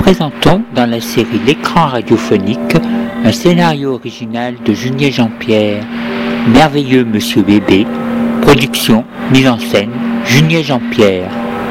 présentons dans la série L'écran radiophonique un scénario original de Junier Jean-Pierre, Merveilleux Monsieur Bébé, production, mise en scène, Junier Jean-Pierre.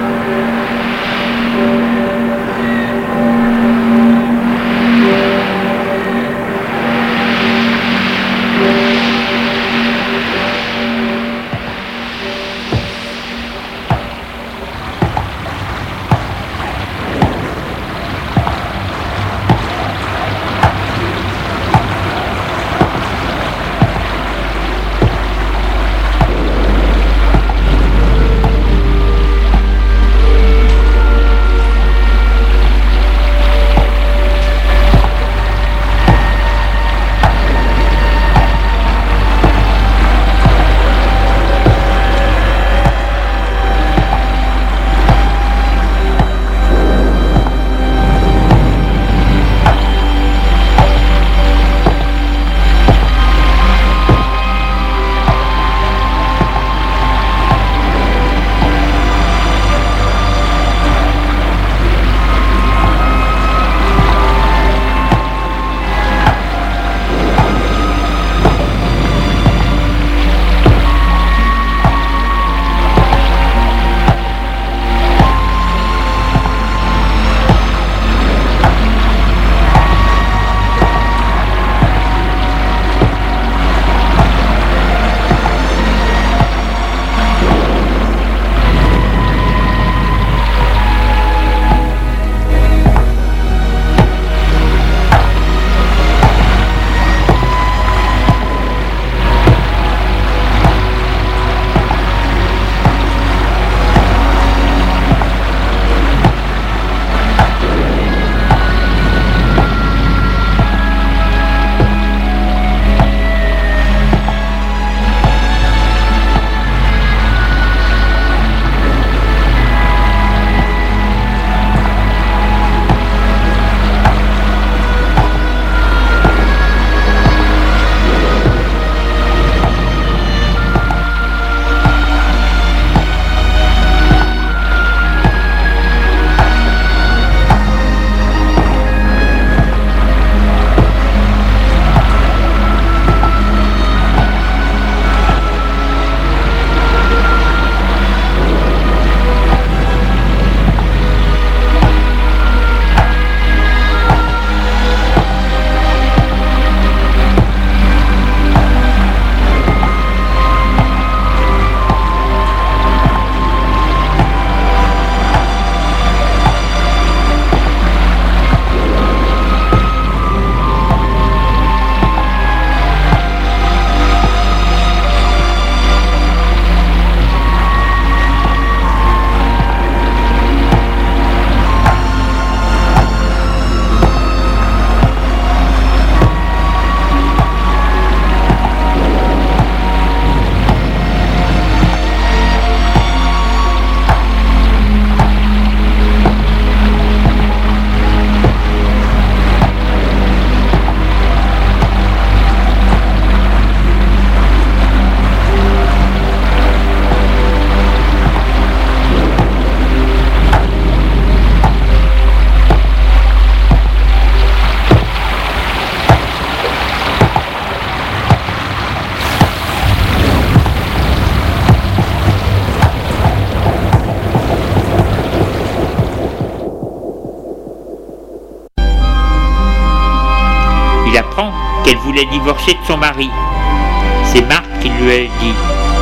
Il apprend qu'elle voulait divorcer de son mari. C'est Marc qui lui a dit.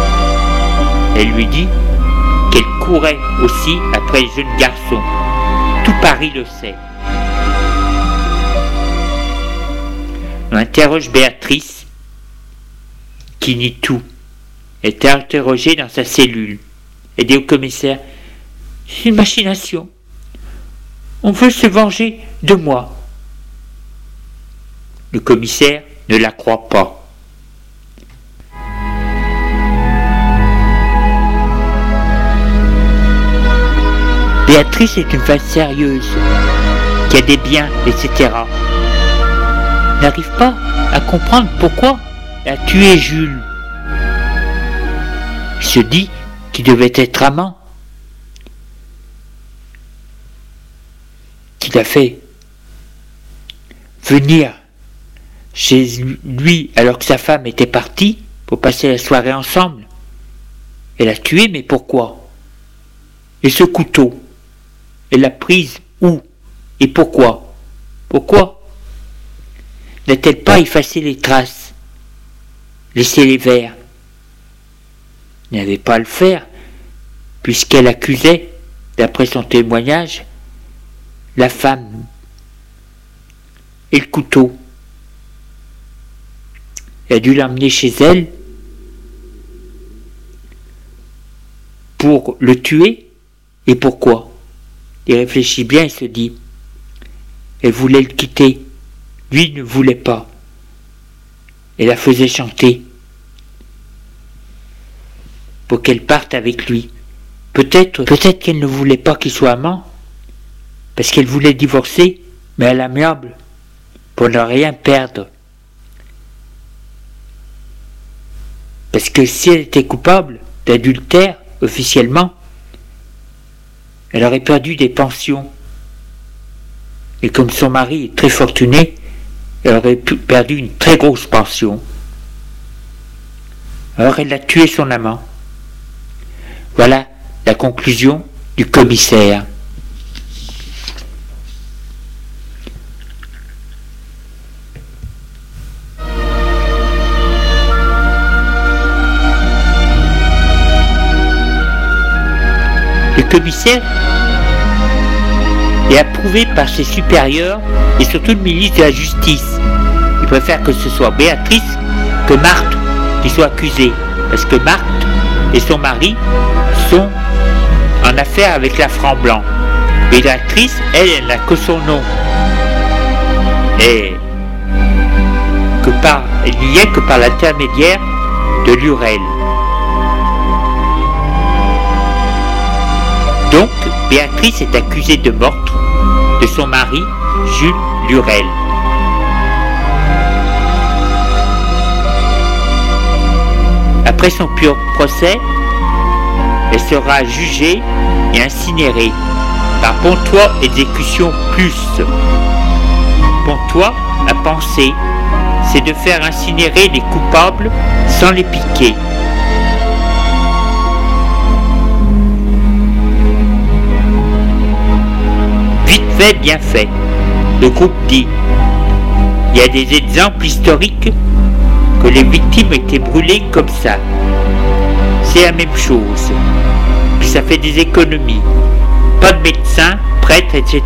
Elle lui dit qu'elle courait aussi après les jeunes garçons. Tout Paris le sait. On interroge Béatrice, qui nie tout. Elle est interrogée dans sa cellule. Elle dit au commissaire: c'est une machination. On veut se venger de moi. Le commissaire ne la croit pas. Béatrice est une femme sérieuse, qui a des biens, etc. N'arrive pas à comprendre pourquoi elle a tué Jules. Il se dit qu'il devait être amant. Qu'il a fait venir chez lui alors que sa femme était partie pour passer la soirée ensemble. Elle l'a tué, mais pourquoi? Et ce couteau, elle l'a prise où? Et pourquoi? Pourquoi n'a-t-elle pas effacé les traces, laissé les vers? Elle n'avait pas à le faire, puisqu'elle accusait, d'après son témoignage, la femme et le couteau. Elle a dû l'emmener chez elle pour le tuer. Et pourquoi? Il réfléchit bien et se dit, elle voulait le quitter, lui ne voulait pas. Elle la faisait chanter pour qu'elle parte avec lui. Peut-être qu'elle ne voulait pas qu'il soit amant, parce qu'elle voulait divorcer, mais à l'amiable, pour ne rien perdre. Parce que si elle était coupable d'adultère, officiellement, elle aurait perdu des pensions. Et comme son mari est très fortuné, elle aurait perdu une très grosse pension. Alors elle a tué son amant. Voilà la conclusion du commissaire. Le commissaire est approuvé par ses supérieurs et surtout le ministre de la Justice. Il préfère que ce soit Béatrice que Marthe qui soit accusée, parce que Marthe et son mari sont en affaire avec la Franc-Blanc. Béatrice, elle n'a que son nom. Et elle n'y est que par l'intermédiaire de Lurel. Donc, Béatrice est accusée de meurtre de son mari, Jules Lurel. Après son pur procès, elle sera jugée et incinérée par Pontois Exécution Plus. Pontois a pensé, c'est de faire incinérer les coupables sans les piquer. Vite fait, bien fait. Le groupe dit, il y a des exemples historiques que les victimes étaient brûlées comme ça. C'est la même chose. Puis ça fait des économies. Pas de médecins, prêtres, etc.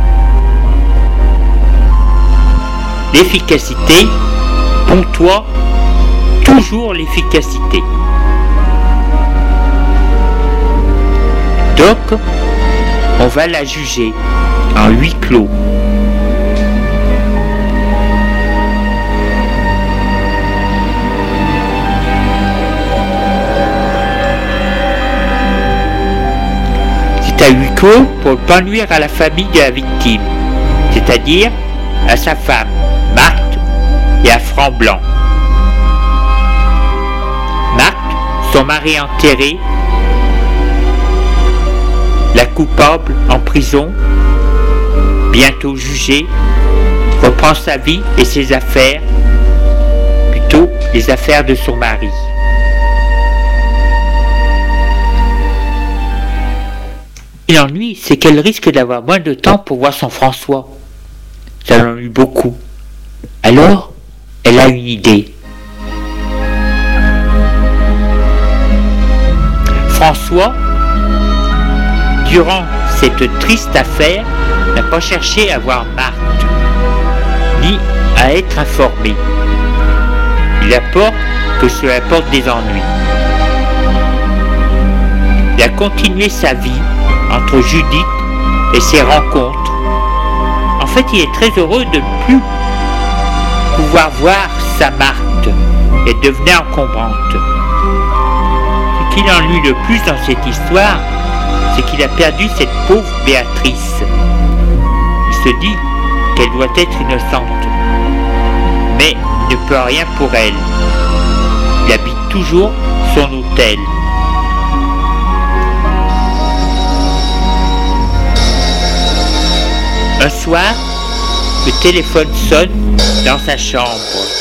L'efficacité, Pontois, toujours l'efficacité. Donc, on va la juger en huis clos. C'est à huis clos pour ne pas nuire à la famille de la victime, c'est-à-dire à sa femme, Marthe, et à Franc-Blanc. Marthe, son mari enterré, la coupable en prison, bientôt jugée, reprend sa vie et ses affaires, plutôt les affaires de son mari. Et l'ennui, c'est qu'elle risque d'avoir moins de temps pour voir son François. Ça l'ennuie beaucoup. Alors, elle a une idée. François, durant cette triste affaire, n'a pas cherché à voir Marthe, ni à être informé. Il apporte que cela apporte des ennuis. Il a continué sa vie entre Judith et ses rencontres. En fait, il est très heureux de ne plus pouvoir voir sa Marthe. Elle devenait encombrante. Ce qui l'ennuie le plus dans cette histoire, c'est qu'il a perdu cette pauvre Béatrice. Il se dit qu'elle doit être innocente, mais il ne peut rien pour elle. Il habite toujours son hôtel. Un soir, Le téléphone sonne dans sa chambre.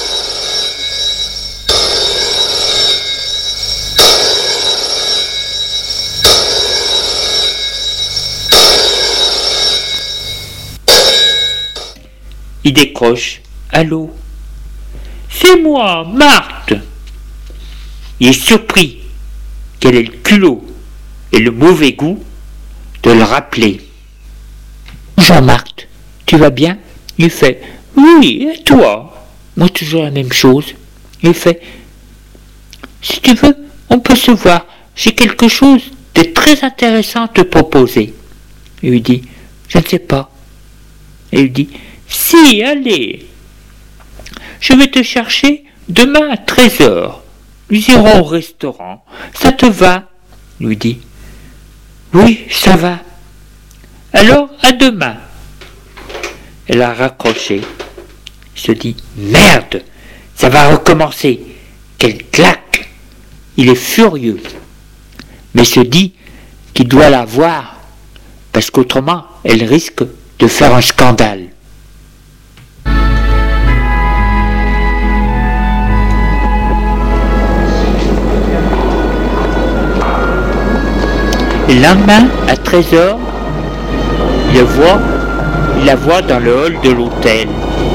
Il décroche. Allô? C'est moi, Marthe. Il est surpris qu'elle ait le culot et le mauvais goût de le rappeler. Bonjour Marthe, tu vas bien? Il fait oui, et toi? Moi toujours la même chose. Il fait si tu veux, on peut se voir. J'ai quelque chose de très intéressant à te proposer. Il lui dit je ne sais pas. Et il lui dit si, allez. Je vais te chercher demain à 13h. Nous irons au restaurant. Ça te va? Lui dit. Oui, ça va. Alors, à demain. Elle a raccroché. Il se dit, merde, ça va recommencer. Quelle claque. Il est furieux. Mais se dit qu'il doit la voir, parce qu'autrement, elle risque de faire un scandale. Le lendemain, à 13h, il la voit dans le hall de l'hôtel.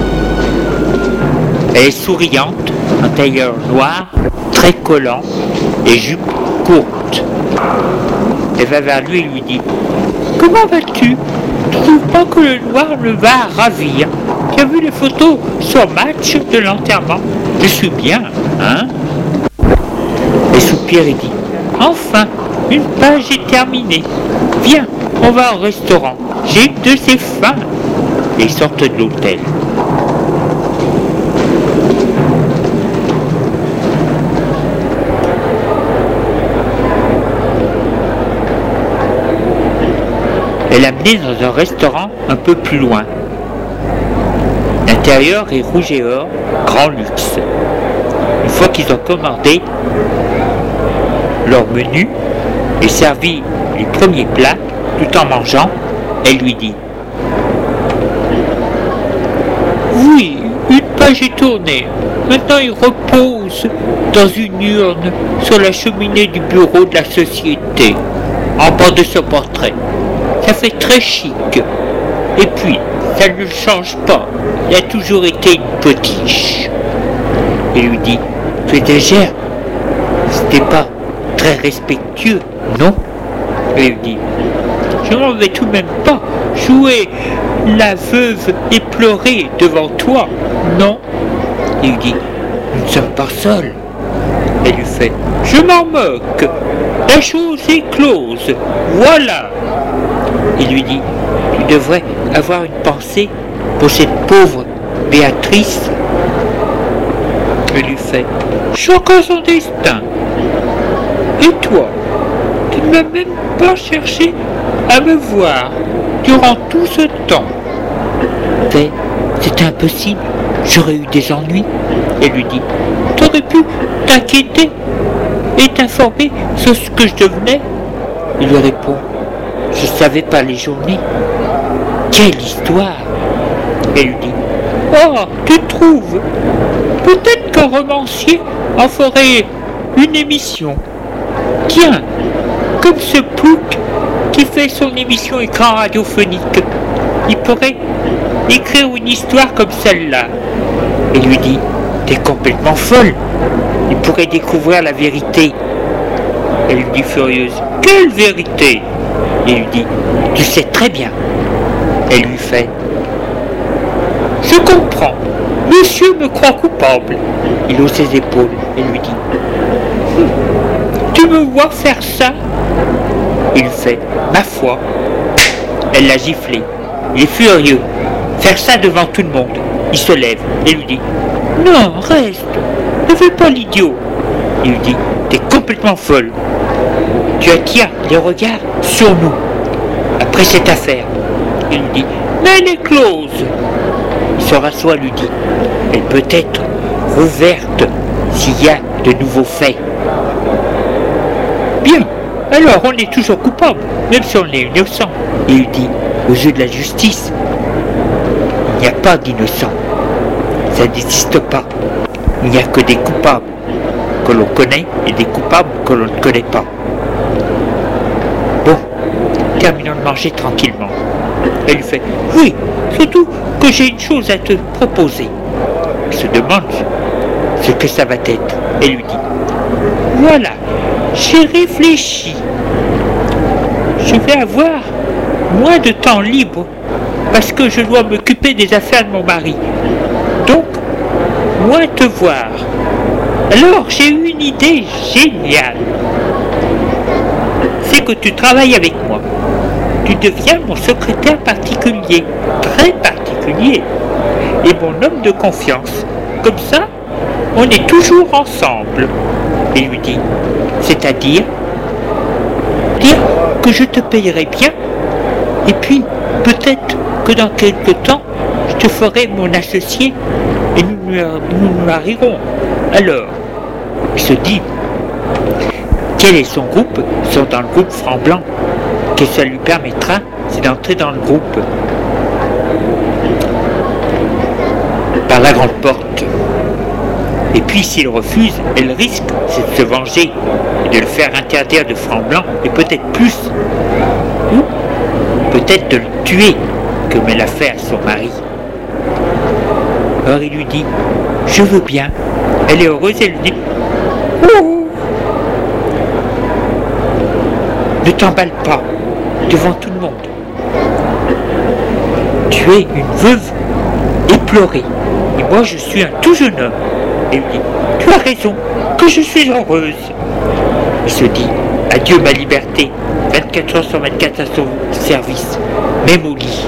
Elle est souriante, en tailleur noir, très collant, et jupe courte. Elle va vers lui et lui dit « Comment vas-tu? Tu ne trouves pas que le noir me va ravir? Tu as vu les photos sur Match de l'enterrement? Je suis bien, hein ?» Elle soupire et dit « Enfin, une page est terminée. Viens, on va au restaurant. J'ai de ces faim. » Et ils sortent de l'hôtel. Elle l'a amené dans un restaurant un peu plus loin. L'intérieur est rouge et or, grand luxe. Une fois qu'ils ont commandé leur menu et servi les premiers plats, tout en mangeant, elle lui dit « Oui, une page est tournée. Maintenant il repose dans une urne sur la cheminée du bureau de la société, en bas de son portrait. Ça fait très chic. Et puis, ça ne change pas. Il a toujours été une potiche. » Il lui dit « Tu exagères. C'était pas très respectueux, non ?» Et il lui dit « Je n'en vais tout de même pas jouer la veuve et pleurer devant toi, non ?» Il lui dit « Nous ne sommes pas seuls. » Elle lui fait « Je m'en moque. La chose est close. Voilà. » Il lui dit « Tu devrais avoir une pensée pour cette pauvre Béatrice. » Elle lui fait « Chacun son destin. Et toi, tu ne m'as même pas cherché à me voir durant tout ce temps. » C'était impossible, j'aurais eu des ennuis. Elle lui dit « T'aurais pu t'inquiéter et t'informer sur ce que je devenais. » Il lui répond « Je savais pas les journées. » Quelle histoire. Elle lui dit « Oh, tu trouves? Peut-être qu'un romancier en ferait une émission. Tiens, comme ce plouc qui fait son émission écran radiophonique, il pourrait écrire une histoire comme celle-là. » Elle lui dit « T'es complètement folle. Il pourrait découvrir la vérité. » Elle lui dit furieuse « Quelle vérité ?» Il lui dit « Tu sais très bien. » Elle lui fait « Je comprends. Monsieur me croit coupable. » Il hausse ses épaules et lui dit « Tu me vois faire ça ?» Il fait « Ma foi. » Elle l'a giflé. Il est furieux. Faire ça devant tout le monde. Il se lève et lui dit « Non, reste. Ne fais pas l'idiot. » Il lui dit « T'es complètement folle. Tu attires les regards sur nous. Après cette affaire. » Il lui dit « Mais elle est close. » Il se rassoit et lui dit « Elle peut être rouverte s'il y a de nouveaux faits. » Bien, alors on est toujours coupable, même si on est innocent. Il lui dit « Aux yeux de la justice, n'y a pas d'innocent. Ça n'existe pas. Il n'y a que des coupables que l'on connaît et des coupables que l'on ne connaît pas. Bon, terminons de manger tranquillement. Elle lui fait « Oui, surtout que j'ai une chose à te proposer. » Elle se demande ce que ça va être. Elle lui dit « Voilà, j'ai réfléchi. Je vais avoir moins de temps libre parce que je dois m'occuper des affaires de mon mari. Donc, moins te voir. Alors, j'ai eu une idée géniale. C'est que tu travailles avec moi. Tu deviens mon secrétaire particulier, très particulier, et mon homme de confiance. Comme ça, on est toujours ensemble. » Et lui dit, c'est-à-dire dire que je te payerai bien, et puis peut-être que dans quelque temps, je te ferai mon associé, et nous marierons. Alors, il se dit, quel est son groupe? Ils sont dans le groupe Franc Blanc. Que ça lui permettra, c'est d'entrer dans le groupe par la grande porte. Et puis s'il refuse, elle risque, c'est de se venger et de le faire interdire de Franc Blanc, et peut-être plus, ou peut-être de le tuer, comme elle a fait à son mari. Alors il lui dit, je veux bien. Elle est heureuse, elle lui dit, oh, ne t'emballe pas devant tout le monde. Tu es une veuve éplorée, et moi je suis un tout jeune homme. Et il dit, tu as raison, que je suis heureuse. Il se dit, adieu ma liberté, 24 heures sur 24 à son service, même au lit.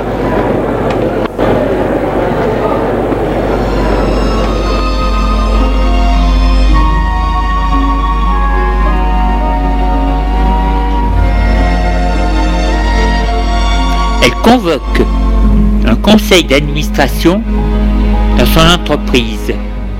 Elle convoque un conseil d'administration dans son entreprise.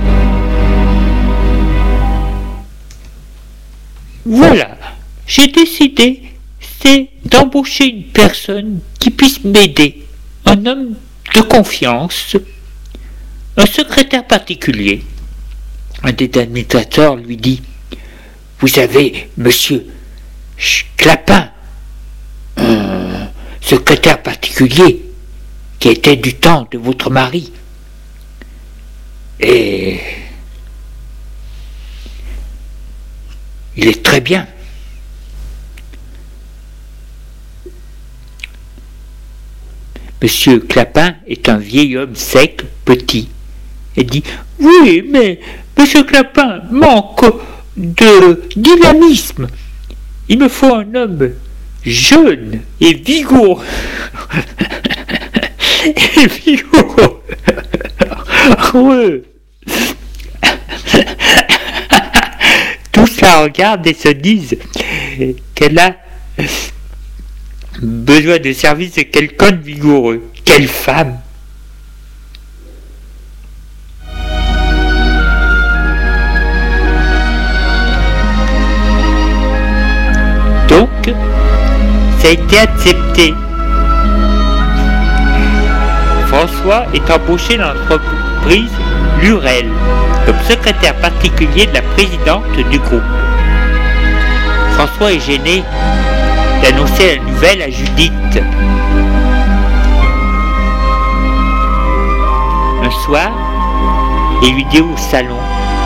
Voilà, j'ai décidé, c'est d'embaucher une personne qui puisse m'aider, un homme de confiance, un secrétaire particulier. Un des administrateurs lui dit, vous savez, monsieur Clapin, secrétaire particulier qui était du temps de votre mari. Et il est très bien. Monsieur Clapin est un vieil homme sec, petit, et dit « Oui, mais Monsieur Clapin manque de dynamisme. Il me faut un homme jeune et vigoureux. » Et vigoureux. Tous la regardent et se disent qu'elle a besoin de service de quelqu'un de vigoureux. Quelle femme! Donc, ça a été accepté. François est embauché dans l'entreprise Lurel comme secrétaire particulier de la présidente du groupe. François est gêné d'annoncer la nouvelle à Judith. Un soir, il lui dit au salon,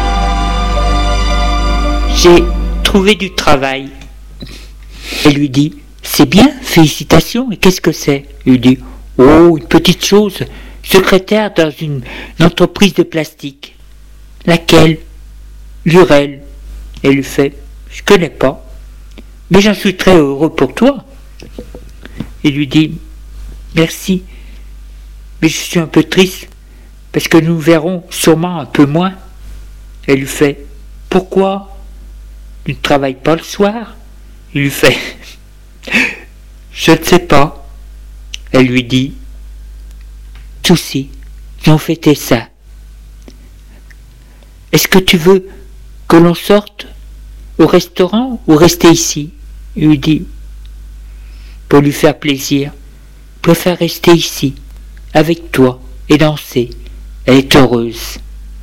« J'ai trouvé du travail. » Elle lui dit, « C'est bien, félicitations, et qu'est-ce que c'est ?» Il lui dit, « Oh, une petite chose, secrétaire dans une entreprise de plastique. » Laquelle? Lurel. Elle lui fait, « Je connais pas, mais j'en suis très heureux pour toi. » Il lui dit, « Merci, mais je suis un peu triste, parce que nous verrons sûrement un peu moins. » Elle lui fait, « Pourquoi? Tu ne travailles pas le soir ?» Il lui fait, « Je ne sais pas. » Elle lui dit, « Souci, ils ont fêté ça. Est-ce que tu veux que l'on sorte au restaurant ou rester ici ?» Il lui dit, pour lui faire plaisir, « Je préfère rester ici, avec toi. et danser. Elle est heureuse.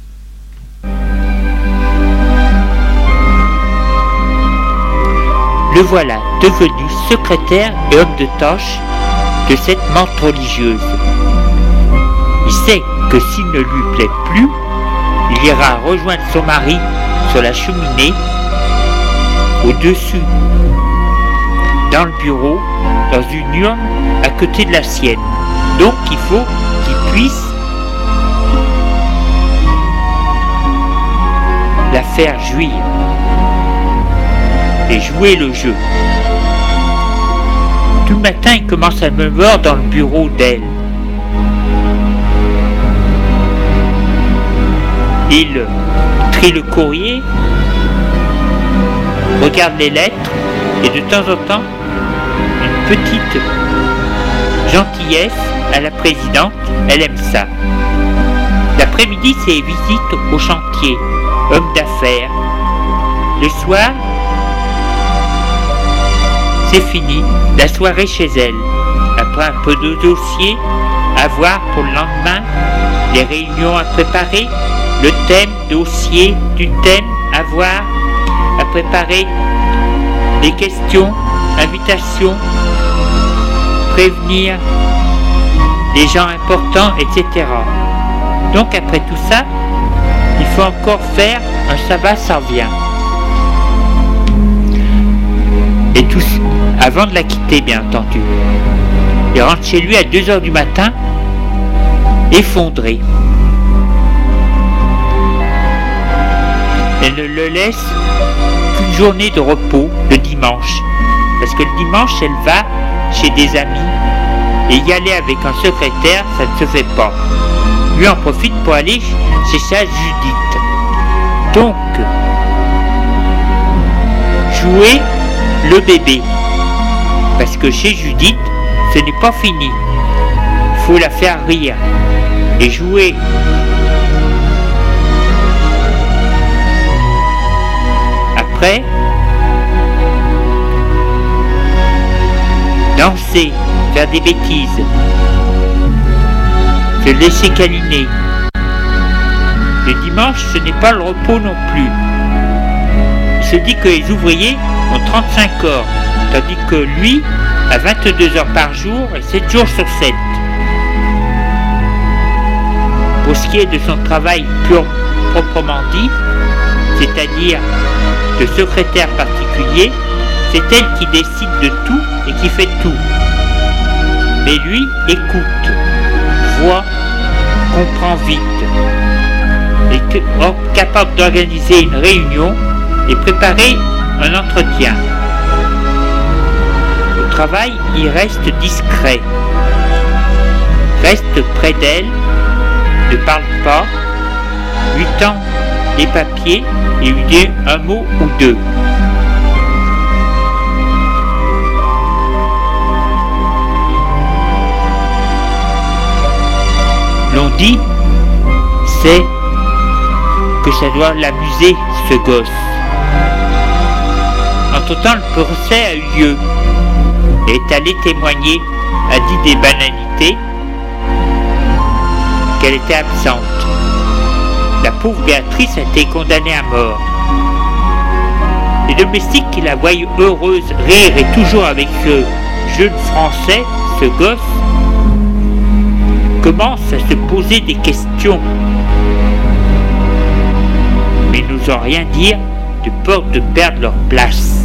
Le voilà devenu secrétaire et homme de tâche de cette menthe religieuse. Il sait que s'il ne lui plaît plus, il ira rejoindre son mari sur la cheminée, au-dessus, dans le bureau, dans une urne à côté de la sienne. Donc il faut qu'il puisse la faire jouir et jouer le jeu. Tout le matin, il commence à me voir dans le bureau d'elle. Il trie le courrier, regarde les lettres et de temps en temps, une petite gentillesse à la présidente, elle aime ça. L'après-midi, c'est visite au chantier, homme d'affaires. Le soir, c'est fini, la soirée chez elle. Après un peu de dossiers à voir pour le lendemain, les réunions à préparer, le thème, dossier du thème à voir, à préparer, les questions, invitations, prévenir les gens importants, etc. Donc après tout ça, il faut encore faire un ça va, ça revient. Et tout avant de la quitter, bien entendu. Il rentre chez lui à 2h du matin, effondré. Elle ne le laisse qu'une journée de repos le dimanche. Parce que le dimanche, elle va chez des amis. Et y aller avec un secrétaire, ça ne se fait pas. Lui en profite pour aller chez sa Judith. Donc, jouer le bébé. Parce que chez Judith, ce n'est pas fini. Il faut la faire rire. Et jouer. Après, danser, faire des bêtises, se laisser câliner. Le dimanche, ce n'est pas le repos non plus. Il se dit que les ouvriers ont 35 heures, tandis que lui a 22 heures par jour et 7 jours sur 7. Pour ce qui est de son travail proprement dit, c'est-à-dire de secrétaire particulier, c'est elle qui décide de tout et qui fait tout. Mais lui écoute, voit, comprend vite, est capable d'organiser une réunion et préparer un entretien. Au travail, il reste discret, reste près d'elle, ne parle pas, lui tend les papiers et lui dit un mot ou deux. L'on dit, c'est que ça doit l'amuser, ce gosse. Entre-temps, le procès a eu lieu. Elle est allée témoigner, a dit des banalités, qu'elle était absente. La pauvre Béatrice a été condamnée à mort. Les domestiques qui la voient heureuse, rire et toujours avec ce jeune Français, ce gosse, commencent à se poser des questions. Mais ils n'osent rien dire de peur de perdre leur place.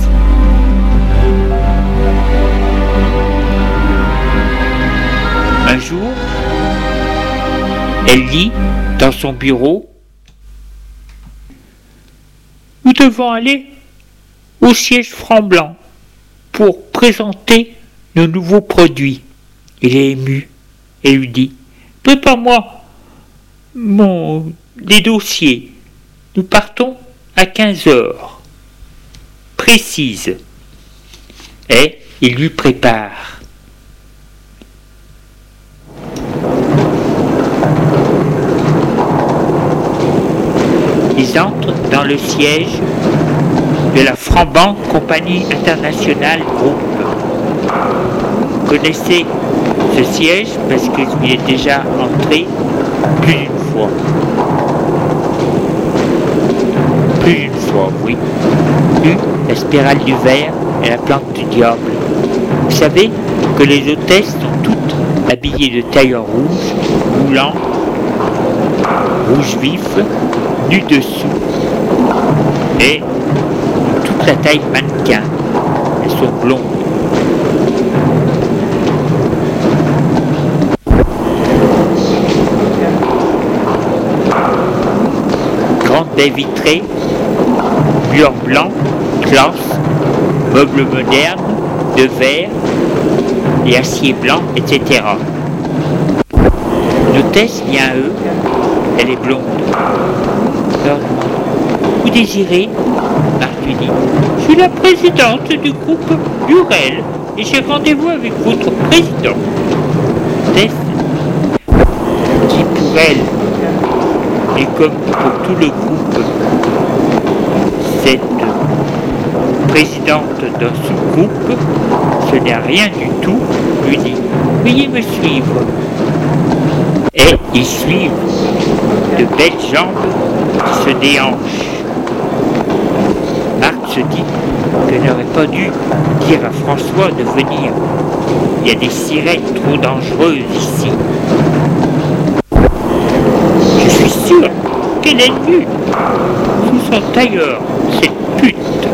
Un jour, elle lit dans son bureau: nous devons aller au siège Franc-Blanc pour présenter nos nouveaux produits. Il est ému et lui dit: prépare-moi des dossiers. Nous partons à 15h. Précise. Et il lui prépare. Ils entrent dans le siège de la Franc-Blanc Compagnie Internationale Groupe. Vous connaissez ce siège parce que vous y êtes déjà entré Plus d'une fois. Plus d'une fois, oui. La spirale du verre et la plante du diable. Vous savez que les hôtesses sont toutes habillées de tailleurs rouges, moulants, rouge vif, nus dessous, et toute la taille mannequin. Elles sont blondes. Grande baie vitrée, murs blancs, classe, meubles modernes, de verre et acier blanc, etc. L'hôtesse vient à eux, elle est blonde. Leur demande, vous désirez? Marc lui dit, je suis la présidente du groupe Burel et j'ai rendez-vous avec votre président. L'hôtesse dit pour elle, et comme pour tout le groupe, cette présidente d'un sous-groupe, ce n'est rien du tout, lui dit, veuillez me suivre. Et ils suivent de belles jambes qui se déhanchent. Marc se dit qu'elle n'aurait pas dû dire à François de venir. Il y a des sirènes trop dangereuses ici. Je suis sûr qu'elle est nue sous son tailleur, cette pute.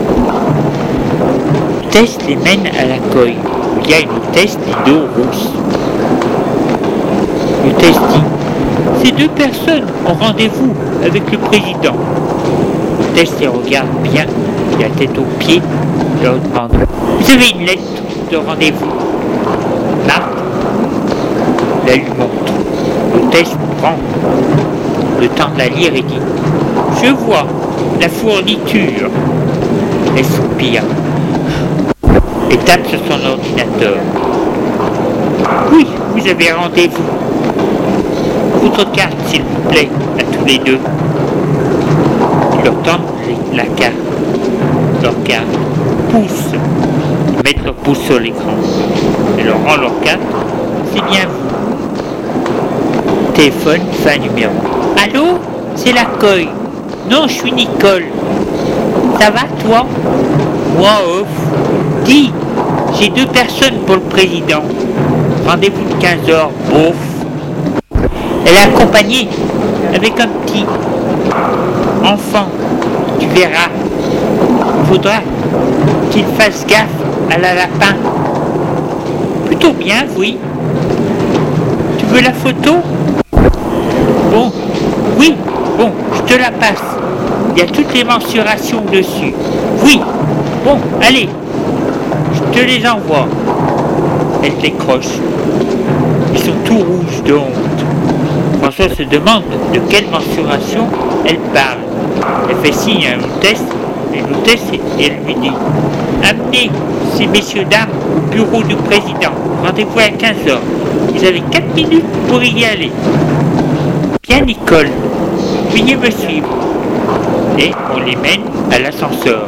L'hôtesse les mène à la coille, où il y a une hôtesse d'eau rousse. L'hôtesse dit, ces deux personnes ont rendez-vous avec le président. L'hôtesse les regarde bien, la tête aux pieds, et leur demande, vous avez une lettre de rendez-vous? Marc la lui montre. L'hôtesse prend le temps de la lire et dit, je vois la fourniture. Elle soupire et tape sur son ordinateur. Oui, vous avez rendez-vous. Votre carte, s'il vous plaît, à tous les deux. Ils leur tendent la carte. Leur carte. Pouce. Ils mettent leur pouce sur l'écran. Elle leur rend leur carte. C'est bien vous. Téléphone, fin numéro. Allô? C'est la coille. Non, je suis Nicole. Ça va, toi? Moi, off. Dis, j'ai deux personnes pour le président. Rendez-vous de 15h, bof. Elle est accompagnée avec un petit enfant. Tu verras. Il faudra qu'il fasse gaffe à la lapin. Plutôt bien, oui. Tu veux la photo? Bon, oui, bon, je te la passe. Il y a toutes les mensurations dessus. Oui, bon, allez, je te les envoie. Elle décroche. Ils sont tout rouges de honte. François se demande de quelle mensuration elle parle. Elle fait signe à l'hôtesse, et l'hôtesse, elle lui dit, amenez ces messieurs dames au bureau du président. Rendez-vous à 15h. Vous avez 4 minutes pour y aller. Bien, Nicole, veuillez me suivre. Et on les mène à l'ascenseur.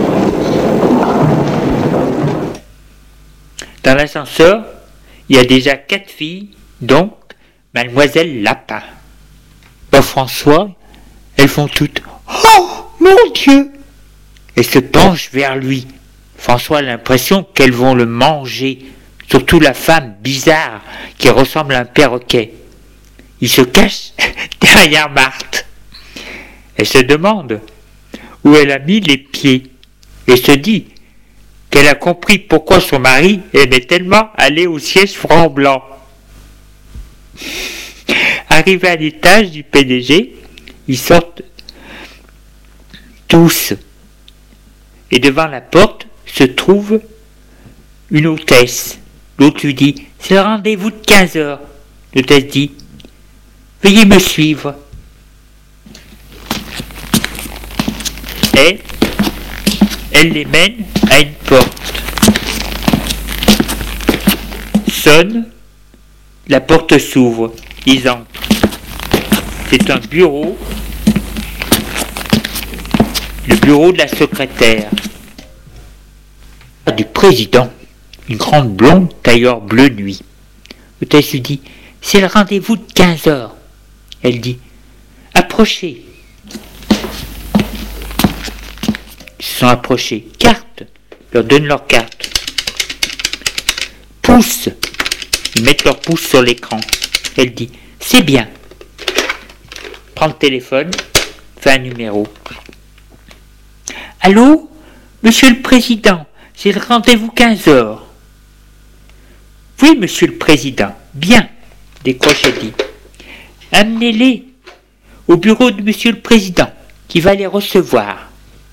Dans l'ascenseur, il y a déjà 4 filles, dont Mademoiselle Lapin. Pour François, elles font toutes « Oh, mon Dieu !» et se penchent vers lui. François a l'impression qu'elles vont le manger, surtout la femme bizarre qui ressemble à un perroquet. Il se cache derrière Marthe. Elle se demande où elle a mis les pieds et se dit qu'elle a compris pourquoi son mari aimait tellement aller au siège franc blanc. Arrivés à l'étage du PDG, ils sortent tous. Et devant la porte se trouve une hôtesse. L'autre lui dit « C'est le rendez-vous de 15h. » L'hôtesse dit « Veuillez me suivre. » Et elle les mène à une porte. Sonne, la porte s'ouvre. Ils entrent. C'est un bureau. Le bureau de la secrétaire. Du président. Une grande blonde tailleur bleu nuit. L'hôtesse lui dit, c'est le rendez-vous de 15h. Elle dit « Approchez !» Ils se sont approchés. « Carte !» Ils leur donnent leur carte. « Pouce !» Ils mettent leur pouce sur l'écran. Elle dit « C'est bien !» Prend le téléphone, fait un numéro. « Allô, Monsieur le Président, c'est le rendez-vous 15h. » « Oui, Monsieur le Président. Bien, » décroche et dit. « Amenez-les au bureau de Monsieur le Président, qui va les recevoir. »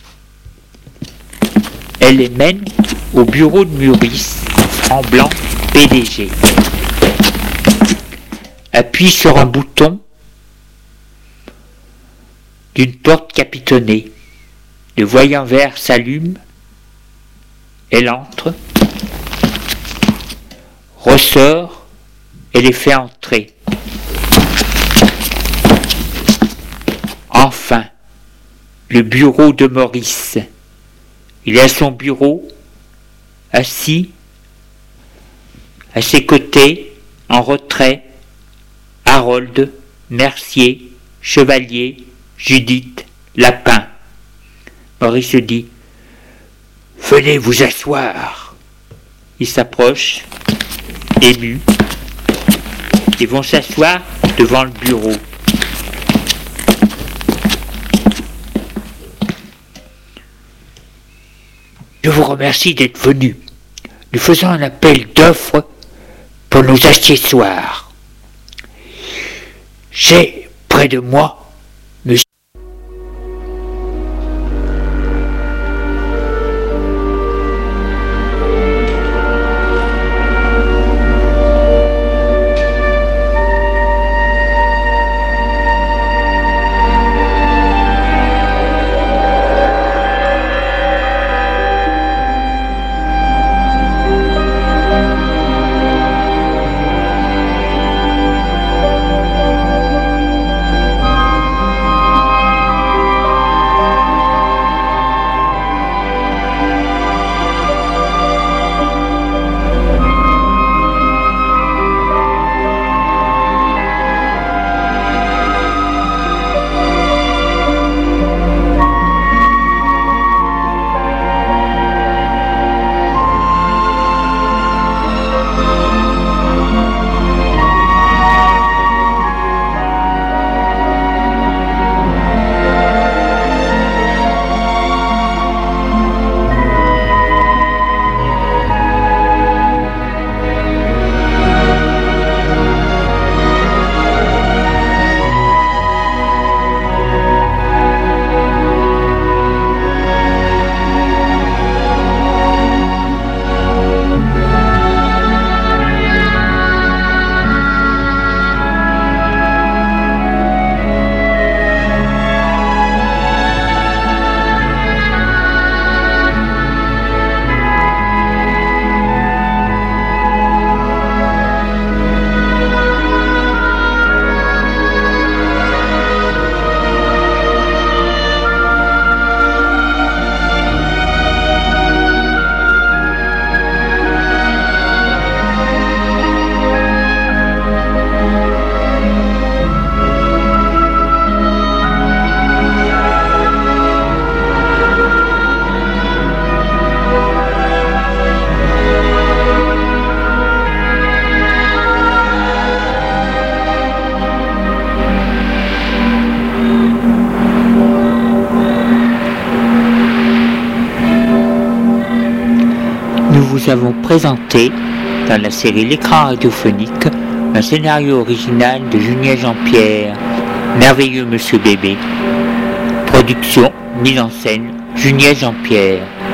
Elle les mène au bureau de Maurice, en blanc, PDG. Appuie sur un bouton d'une porte capitonnée. Le voyant vert s'allume. Elle entre, ressort et les fait entrer. Enfin, le bureau de Maurice. Il est à son bureau, assis, à ses côtés, en retrait, Harold, Mercier, Chevalier, Judith, Lapin. Maurice dit « Venez vous asseoir !» Ils s'approchent, émus. Ils vont s'asseoir devant le bureau. Je vous remercie d'être venu. Nous faisons un appel d'offres pour nos accessoires. J'ai près de moi monsieur. Nous avons présenté, dans la série L'écran radiophonique, un scénario original de Julien Jean-Pierre, Merveilleux Monsieur Bébé. Production, mise en scène, Julien Jean-Pierre.